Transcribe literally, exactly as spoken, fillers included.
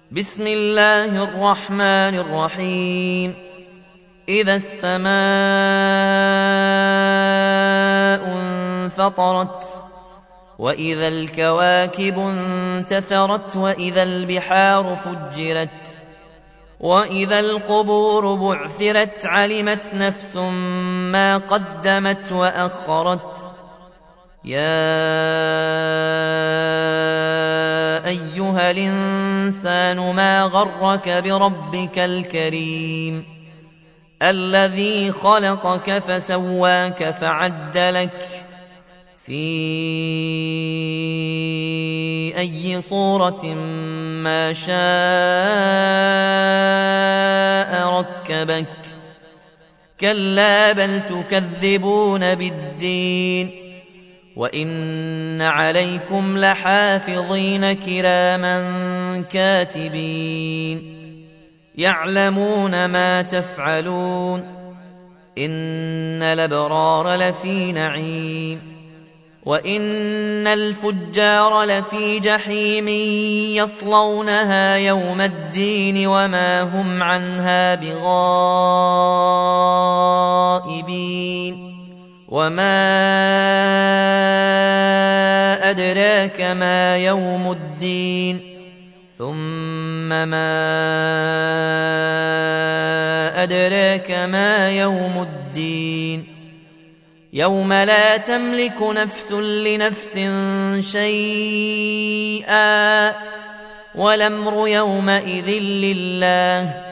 بسم الله الرحمن الرحيم إذا السماء انفطرت وإذا الكواكب انتثرت وإذا البحار فجرت وإذا القبور بعثرت علمت نفس ما قدمت وأخرت يا أيها الإنسان ما غرك بربك الكريم الذي خلقك فسواك فعدلك في أي صورة ما شاء ركبك كلا بل تكذبون بالدين وإن عليكم لحافظين كراما كاتبين يعلمون ما تفعلون إن الأبرار لفي نعيم وإن الفجار لفي جحيم يصلونها يوم الدين وما هم عنها بغائبين وما أدراك ما يوم الدين ثم ما أدراك ما يوم الدين يوم لا تملك نفس لنفس شيئا والأمر يومئذ لله